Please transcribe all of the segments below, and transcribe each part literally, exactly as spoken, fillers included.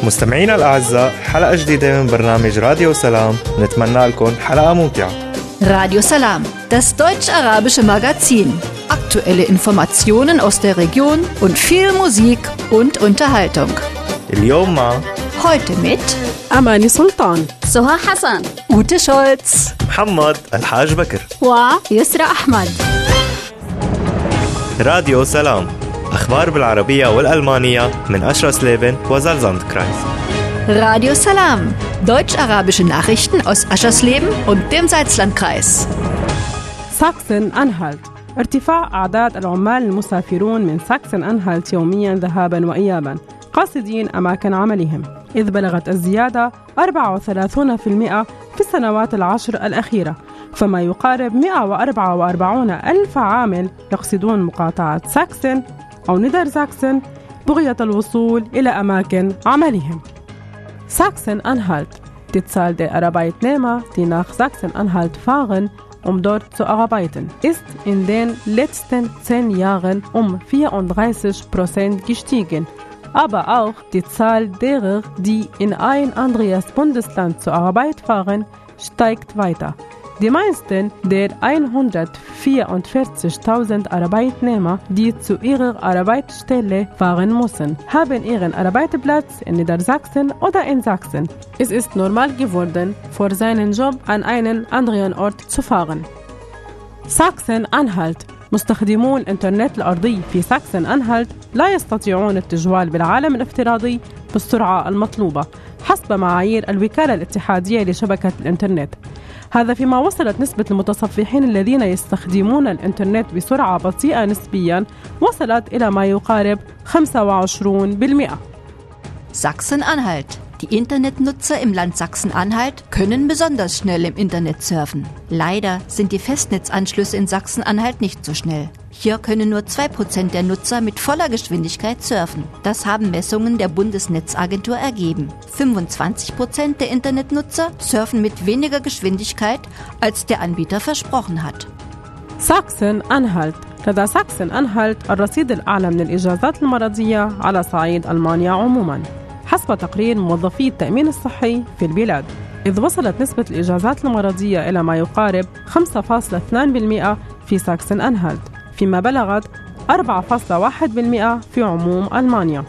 مستمعينا الأعزاء، حلقة جديدة من برنامج راديو سلام. نتمنى لكم حلقة ممتعة. Radio Salam, das deutsch-arabische Magazin. Aktuelle Informationen aus der Region und viel Musik und Unterhaltung. اليوم مع Heute mit أماني سلطان، سهى حسن، Ute Scholz, محمد الحاج بكر ويسرى أحمد. راديو سلام، أخبار بالعربية والألمانية من أشرس ليبن وزالزاندكرايز. Radio Salam, deutsch-arabische Nachrichten aus Aschersleben und dem Salzlandkreis. ساكسن أنهالت. ارتفاع أعداد العمال المسافرون من ساكسن أنهالت يومياً ذهاباً وإياباً قاصدين أماكن عملهم، إذ بلغت الزيادة أربعة وثلاثين بالمئة في السنوات العشر الأخيرة، فما يقارب مئة وأربعة وأربعين ألف عامل يقصدون مقاطعة ساكسن أو ندر ساكسن بغية الوصول إلى أماكن عملهم. Sachsen-Anhalt. Die Zahl der Arbeitnehmer, die nach Sachsen-Anhalt fahren, um dort zu arbeiten, ist in den letzten zehn Jahren um vierunddreißig Prozent gestiegen. Aber auch die Zahl derer, die in ein anderes Bundesland zur Arbeit fahren, steigt weiter. Die meisten der hundertvierundvierzigtausend Arbeitnehmer, die zu ihrer Arbeitsstelle fahren müssen, haben ihren Arbeitsplatz in Niedersachsen oder in Sachsen. Es ist normal geworden, für seinen Job an einen anderen Ort zu fahren. Sachsen-Anhalt. مستخدمو الإنترنت الأرضي في ساكسن أنهالت لا يستطيعون التجوال بالعالم الافتراضي بالسرعة المطلوبة حسب معايير الوكالة الاتحادية لشبكة الإنترنت. هذا فيما وصلت نسبة المتصفحين الذين يستخدمون الإنترنت بسرعة بطيئة نسبياً وصلت إلى ما يقارب خمسة وعشرين بالمئة. Sachsen-Anhalt. Die Internetnutzer im Land Sachsen-Anhalt können besonders schnell im Internet surfen. Leider sind die Festnetzanschlüsse in Sachsen-Anhalt nicht so schnell. Hier können nur zwei Prozent der Nutzer mit voller Geschwindigkeit surfen. Das haben Messungen der Bundesnetzagentur ergeben. fünfundzwanzig Prozent der Internetnutzer surfen mit weniger Geschwindigkeit, als der Anbieter versprochen hat. Sachsen-Anhalt. لدى ساكسن-أنهالت الرصيد الأعلى من الإجازات المرضية على صعيد ألمانيا عموماً، حسب تقرير موظفي التأمين الصحي في البلاد، إذ وصلت نسبة الإجازات المرضية إلى ما يقارب خمسة فاصلة اثنين بالمئة في ساكسن-أنهالت، فيما بلغت أربعة فاصلة واحد بالمئة في عموم ألمانيا.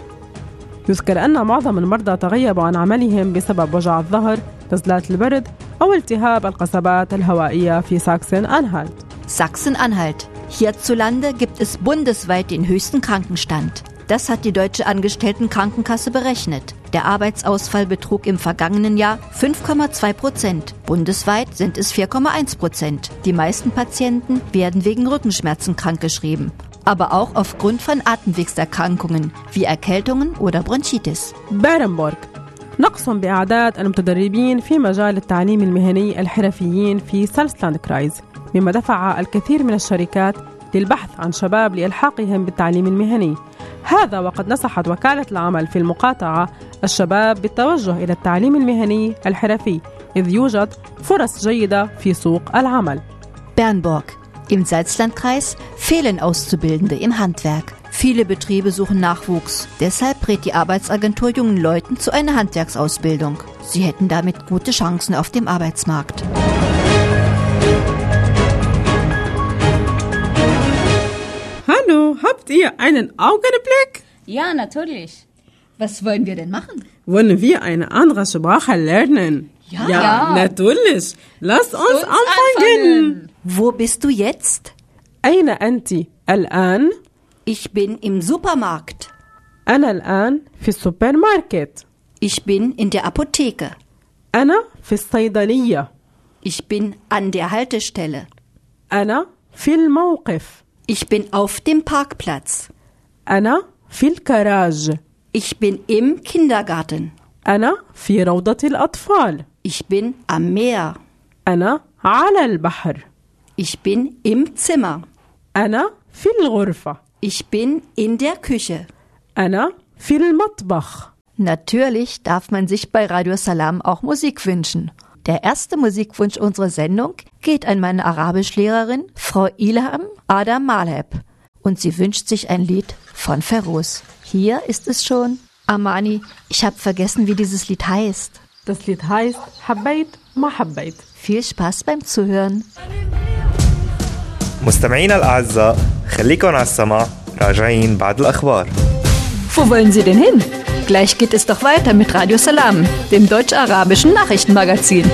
يذكر أن معظم المرضى تغيبوا عن عملهم بسبب وجع الظهر، نزلات البرد أو التهاب القصبات الهوائية في ساكسن-أنهالت. Sachsen-Anhalt. Hierzulande gibt es bundesweit den höchsten Krankenstand. Das hat die Deutsche Angestelltenkrankenkasse berechnet. Der Arbeitsausfall betrug im vergangenen Jahr fünf Komma zwei Prozent. Bundesweit sind es vier Komma eins Prozent. Die meisten Patienten werden wegen Rückenschmerzen krankgeschrieben, aber auch aufgrund von Atemwegserkrankungen wie Erkältungen oder Bronchitis. بارنبورغ. نقص بأعداد المتدربين في مجال التعليم المهني الحرفيين في سالزلاندكرايز، مما دفع الكثير من الشركات للبحث عن شباب لإلحاقهم بالتعليم المهني. هذا وقد نصحت وكالة العمل في المقاطعة الشباب بالتوجه إلى التعليم المهني الحرفي، إذ يوجد فرص جيدة في سوق العمل. Bernburg. Im Salzlandkreis fehlen Auszubildende im Handwerk. Viele Betriebe suchen Nachwuchs. Deshalb rät die Arbeitsagentur jungen Leuten zu einer Handwerksausbildung. Sie hätten damit gute Chancen auf dem Arbeitsmarkt. Hallo, habt ihr einen Augenblick? Ja, natürlich. Was wollen wir denn machen? Wollen wir eine andere Sprache lernen? Ja, ja, ja. natürlich. Lasst uns, uns anfangen. anfangen. Wo bist du jetzt? أين أنت الآن؟ Ich bin im Supermarkt. أنا الآن في السوبرماركت. Ich bin in der Apotheke. أنا في الصيدلية. Ich bin an der Haltestelle. أنا في الموقف. Ich bin auf dem Parkplatz. أنا في الكراج. Ich bin im Kindergarten. أنا في روضة الأطفال. Ich bin am Meer. أنا على البحر. Ich bin im Zimmer. أنا في الغرفة. Ich bin in der Küche. أنا في المطبخ. Natürlich darf man sich bei Radio Salam auch Musik wünschen. Der erste Musikwunsch unserer Sendung geht an meine Arabischlehrerin, Frau Ilham Adam Malheb. Und sie wünscht sich ein Lied von Feroz. Hier ist es schon Amani, ich habe vergessen, wie dieses Lied heißt. Das Lied heißt حبيت ما حبيت. Viel Spaß beim Zuhören. مستمعينا الأعزاء خليكن على السمع راجعين بعد الأخبار. Wo wollen Sie denn hin? Gleich geht es doch weiter mit Radio Salam, dem deutsch-arabischen Nachrichtenmagazin.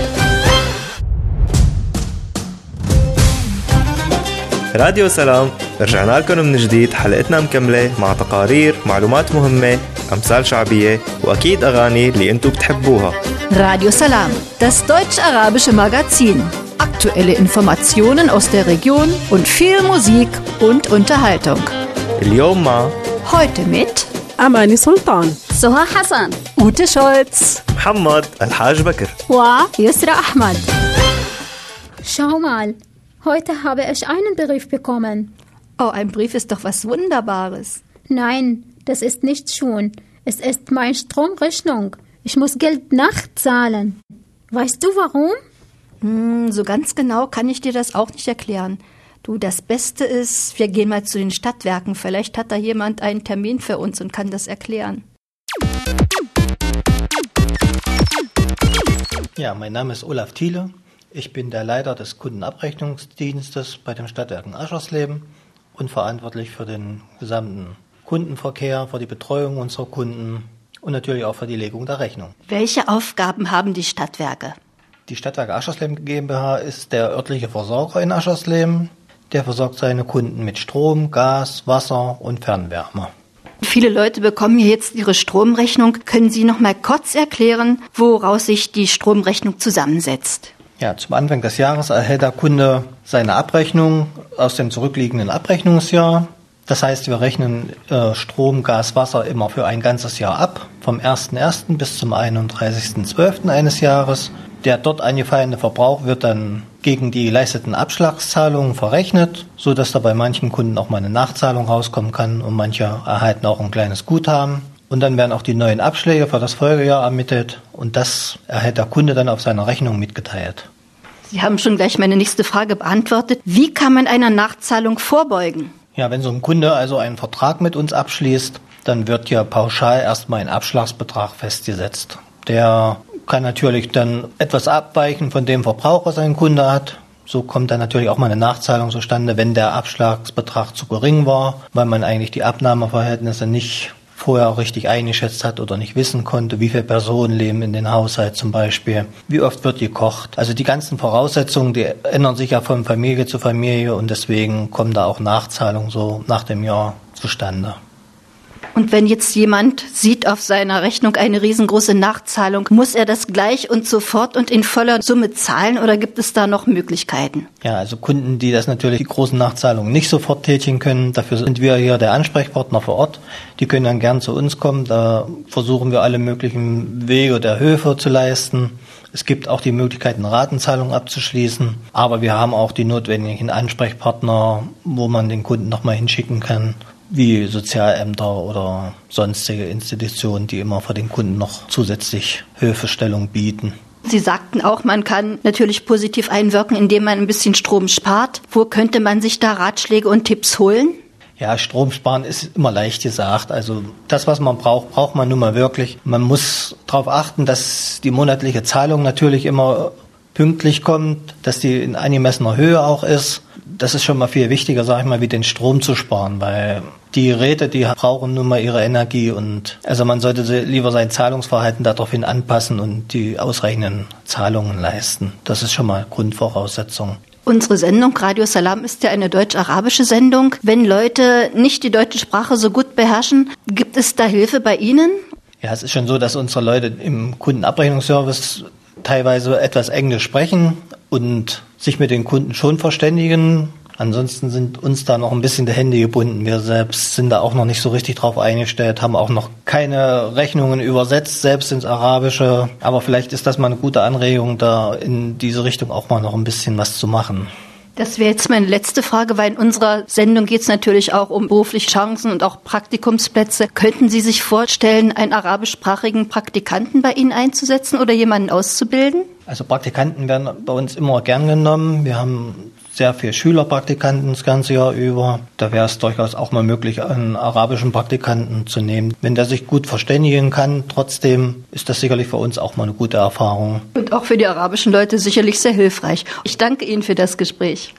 راديو سلام رجعنا لكم من جديد. حلقتنا مكملة مع تقارير، معلومات مهمة، أمثال شعبية وأكيد أغاني اللي أنتوا بتحبوها. Radio Salam, das deutsch-arabische Magazin. Aktuelle Informationen aus der Region und viel Musik und Unterhaltung. اليوم مع Heute mit أماني سلطان، سهى حسن، Ute Scholz, محمد الحاج بكر ويسرى أحمد. Schau mal, heute habe ich einen Brief bekommen. Oh, ein Brief ist doch was Wunderbares. Nein, das ist nicht schön. Es ist meine Stromrechnung. Ich muss Geld nachzahlen. Weißt du warum? Hm, so ganz genau kann ich dir das auch nicht erklären. Du, das Beste ist, wir gehen mal zu den Stadtwerken. Vielleicht hat da jemand einen Termin für uns und kann das erklären. Ja, mein Name ist Olaf Thiele. Ich bin der Leiter des Kundenabrechnungsdienstes bei den Stadtwerken Aschersleben und verantwortlich für den gesamten Kundenverkehr, für die Betreuung unserer Kunden und natürlich auch für die Legung der Rechnung. Welche Aufgaben haben die Stadtwerke? Die Stadtwerke Aschersleben GmbH ist der örtliche Versorger in Aschersleben. Der versorgt seine Kunden mit Strom, Gas, Wasser und Fernwärme. Viele Leute bekommen hier jetzt ihre Stromrechnung. Können Sie noch mal kurz erklären, woraus sich die Stromrechnung zusammensetzt? Ja, zum Anfang des Jahres erhält der Kunde seine Abrechnung aus dem zurückliegenden Abrechnungsjahr. Das heißt, wir rechnen äh, Strom, Gas, Wasser immer für ein ganzes Jahr ab, vom ersten ersten bis zum einunddreißigsten zwölften eines Jahres. Der dort angefallene Verbrauch wird dann gegen die geleisteten Abschlagszahlungen verrechnet, so dass da bei manchen Kunden auch mal eine Nachzahlung rauskommen kann und manche erhalten auch ein kleines Guthaben. Und dann werden auch die neuen Abschläge für das Folgejahr ermittelt und das erhält der Kunde dann auf seiner Rechnung mitgeteilt. Sie haben schon gleich meine nächste Frage beantwortet. Wie kann man einer Nachzahlung vorbeugen? Ja, wenn so ein Kunde also einen Vertrag mit uns abschließt, dann wird ja pauschal erstmal ein Abschlagsbetrag festgesetzt. Der kann natürlich dann etwas abweichen von dem Verbrauch, was ein Kunde hat. So kommt dann natürlich auch mal eine Nachzahlung zustande, wenn der Abschlagsbetrag zu gering war, weil man eigentlich die Abnahmeverhältnisse nicht vorher richtig eingeschätzt hat oder nicht wissen konnte, wie viele Personen leben in den Haushalt zum Beispiel, wie oft wird gekocht. Also die ganzen Voraussetzungen, die ändern sich ja von Familie zu Familie und deswegen kommen da auch Nachzahlungen so nach dem Jahr zustande. Und wenn jetzt jemand sieht auf seiner Rechnung eine riesengroße Nachzahlung, muss er das gleich und sofort und in voller Summe zahlen oder gibt es da noch Möglichkeiten? Ja, also Kunden, die das natürlich, die großen Nachzahlungen nicht sofort tätigen können, dafür sind wir hier der Ansprechpartner vor Ort. Die können dann gern zu uns kommen, da versuchen wir alle möglichen Wege der Hilfe zu leisten. Es gibt auch die Möglichkeit, eine Ratenzahlung abzuschließen, aber wir haben auch die notwendigen Ansprechpartner, wo man den Kunden nochmal hinschicken kann, wie Sozialämter oder sonstige Institutionen, die immer für den Kunden noch zusätzlich Hilfestellung bieten. Sie sagten auch, man kann natürlich positiv einwirken, indem man ein bisschen Strom spart. Wo könnte man sich da Ratschläge und Tipps holen? Ja, Strom sparen ist immer leicht gesagt. Also das, was man braucht, braucht man nun mal wirklich. Man muss darauf achten, dass die monatliche Zahlung natürlich immer pünktlich kommt, dass die in angemessener Höhe auch ist. Das ist schon mal viel wichtiger, sag ich mal, wie den Strom zu sparen, weil die Geräte, die brauchen nun mal ihre Energie und also man sollte lieber sein Zahlungsverhalten daraufhin anpassen und die ausreichenden Zahlungen leisten. Das ist schon mal Grundvoraussetzung. Unsere Sendung Radio Salam ist ja eine deutsch-arabische Sendung. Wenn Leute nicht die deutsche Sprache so gut beherrschen, gibt es da Hilfe bei Ihnen? Ja, es ist schon so, dass unsere Leute im Kundenabrechnungsservice teilweise etwas Englisch sprechen und sich mit den Kunden schon verständigen. Ansonsten sind uns da noch ein bisschen die Hände gebunden. Wir selbst sind da auch noch nicht so richtig drauf eingestellt, haben auch noch keine Rechnungen übersetzt, selbst ins Arabische. Aber vielleicht ist das mal eine gute Anregung, da in diese Richtung auch mal noch ein bisschen was zu machen. Das wäre jetzt meine letzte Frage, weil in unserer Sendung geht es natürlich auch um berufliche Chancen und auch Praktikumsplätze. Könnten Sie sich vorstellen, einen arabischsprachigen Praktikanten bei Ihnen einzusetzen oder jemanden auszubilden? Also Praktikanten werden bei uns immer gern genommen. Wir haben sehr viele Schülerpraktikanten das ganze Jahr über. Da wäre es durchaus auch mal möglich, einen arabischen Praktikanten zu nehmen. Wenn der sich gut verständigen kann, trotzdem ist das sicherlich für uns auch mal eine gute Erfahrung. Und auch für die arabischen Leute sicherlich sehr hilfreich. Ich danke Ihnen für das Gespräch.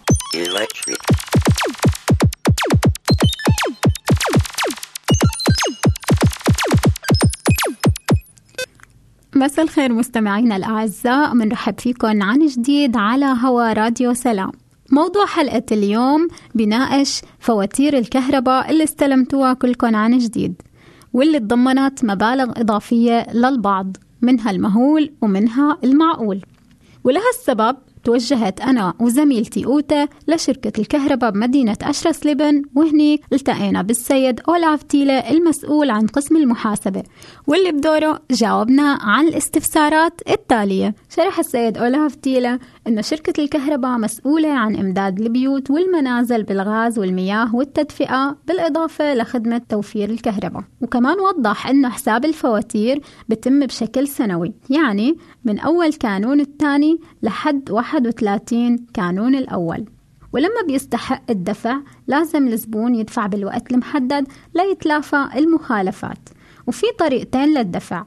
مساء الخير مستمعينا الأعزاء، منرحب فيكم عن جديد على هوا راديو سلام. موضوع حلقة اليوم بناقش فواتير الكهرباء اللي استلمتوها كلكم عن جديد، واللي تضمنت مبالغ إضافية للبعض، منها المهول ومنها المعقول. ولهالسبب توجهت أنا وزميلتي أوتا لشركة الكهرباء بمدينة أشرس لبن، وهنيك التقينا بالسيد أولاف تيلة المسؤول عن قسم المحاسبة، واللي بدوره جاوبنا عن الاستفسارات التالية. شرح السيد أولاف تيلة أن شركة الكهرباء مسؤولة عن إمداد البيوت والمنازل بالغاز والمياه والتدفئة، بالإضافة لخدمة توفير الكهرباء. وكمان وضح أن حساب الفواتير بتم بشكل سنوي، يعني من أول كانون الثاني لحد واحد وثلاثين كانون الأول. ولما بيستحق الدفع لازم الزبون يدفع بالوقت المحدد ليتلافى المخالفات. وفي طريقتين للدفع،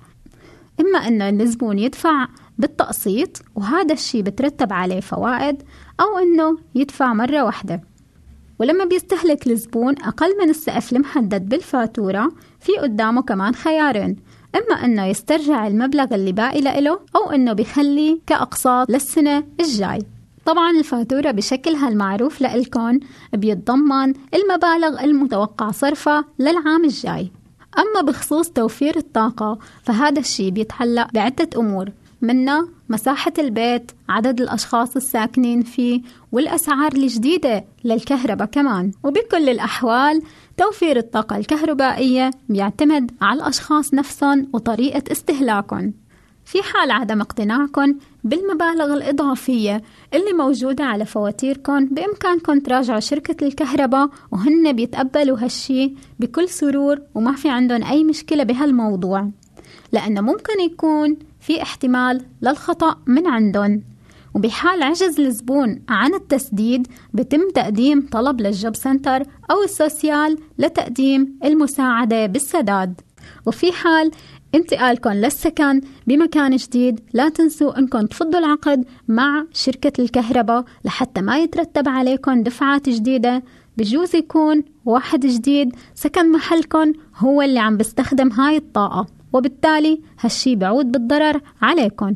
إما أنه الزبون يدفع بالتقسيط وهذا الشيء بترتب عليه فوائد، أو أنه يدفع مرة واحدة. ولما بيستهلك الزبون أقل من السقف المحدد بالفاتورة، في قدامه كمان خيارين، إما أنه يسترجع المبلغ اللي باقي له، أو أنه بيخلي كأقساط للسنة الجاي. طبعا الفاتورة بشكلها المعروف لإلكن بيتضمن المبالغ المتوقع صرفها للعام الجاي. أما بخصوص توفير الطاقة فهذا الشيء بيتعلق بعدة أمور، منها مساحة البيت، عدد الأشخاص الساكنين فيه، والأسعار الجديدة للكهرباء كمان. وبكل الأحوال توفير الطاقة الكهربائية بيعتمد على الأشخاص نفسهم وطريقة استهلاكهم. في حال عدم اقتناعكم بالمبالغ الإضافية اللي موجودة على فواتيركم، بإمكانكم تراجعوا شركة الكهرباء، وهن بيتقبلوا هالشي بكل سرور وما في عندهم أي مشكلة بهالموضوع، لأنه ممكن يكون في احتمال للخطأ من عندهم. وبحال عجز الزبون عن التسديد بتم تقديم طلب للجوب سنتر أو السوسيال لتقديم المساعدة بالسداد. وفي حال انتقالكم للسكن بمكان جديد لا تنسوا أنكم تفضوا العقد مع شركة الكهرباء لحتى ما يترتب عليكم دفعات جديدة. بجوز يكون واحد جديد سكن محلكم هو اللي عم بيستخدم هاي الطاقة، وبالتالي هالشي بعود بالضرر عليكم.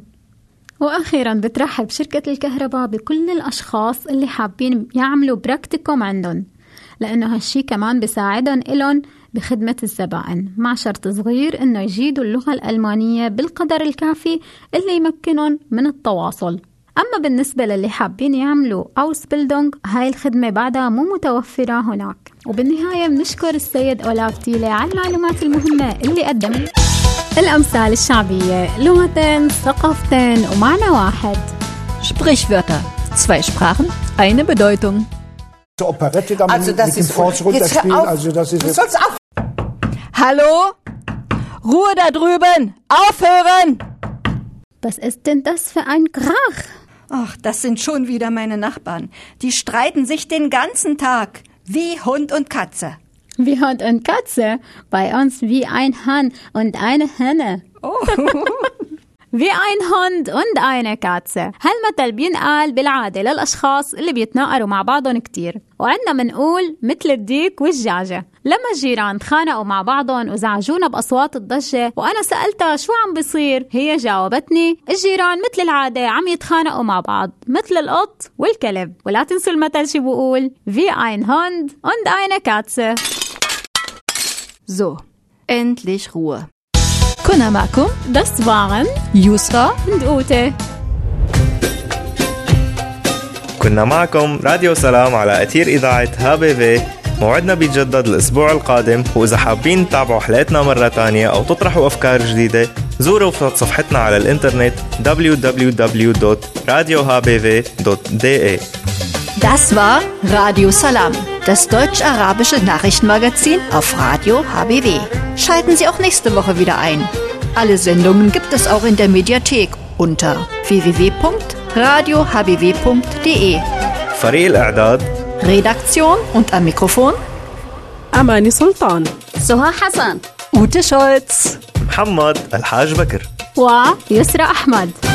وأخيرا بترحب شركة الكهرباء بكل الأشخاص اللي حابين يعملوا براكتيكوم عندهم، لأنه هالشي كمان بيساعدهم إلهم بخدمة الزبائن، مع شرط صغير إنه يجيدوا اللغة الألمانية بالقدر الكافي اللي يمكنهم من التواصل. أما بالنسبة للي حابين يعملوا أوسبيلدونغ، هاي الخدمة بعدها مو متوفرة هناك. وبالنهاية بنشكر السيد أولاف تيلة على المعلومات المهمة اللي قدمها. الأمثال الشعبية، لغتين، ثقافتين ومعنى واحد. Sprichwörter, zwei Sprachen, eine Bedeutung. Operette da also mit, mit dem Faust runterspielen, also das ist jetzt... Auf. Hallo? Ruhe da drüben! Aufhören! Was ist denn das für ein Krach? Ach, das sind schon wieder meine Nachbarn. Die streiten sich den ganzen Tag, wie Hund und Katze. Wie Hund und Katze? Bei uns wie ein Hahn und eine Henne. Oh. wie ein Hund und eine Katze. هالمثل بينقال بالعادة للأشخاص اللي بيتناقروا مع بعضهم كتير. وعندنا منقول مثل الديك والجعجة. لما الجيران تخانقوا مع بعضهم وزعجونا بأصوات الضجة، وأنا سألتها شو عم بيصير، هي جاوبتني الجيران مثل العادة عم يتخانقوا مع بعض مثل القط والكلب. ولا تنسوا المثل شو بقول wie ein Hund und eine Katze. So, endlich Ruhe. Kunna Makum, das waren Yusra und Ute. كنا معكم راديو سلام على أثير إذاعة هابي في. موعدنا بيتجدد الأسبوع القادم، وإذا حابين تتابعوا حلقتنا مرة تانية أو تطرحوا أفكار جديدة، زوروا صفحتنا على الإنترنت دبليو دبليو دبليو دوت راديو هاب في دوت دي إيه. Das war Radio Salam, das deutsch-arabische Nachrichtenmagazin auf Radio H B W. Schalten Sie auch nächste Woche wieder ein. Alle Sendungen gibt es auch in der Mediathek unter w w w punkt radio h b w punkt d e. فريق الإعداد Redaktion und am Mikrofon أماني سلطان، سهى حسن، Ute Scholz، محمد الحاج بكر ويسرى أحمد.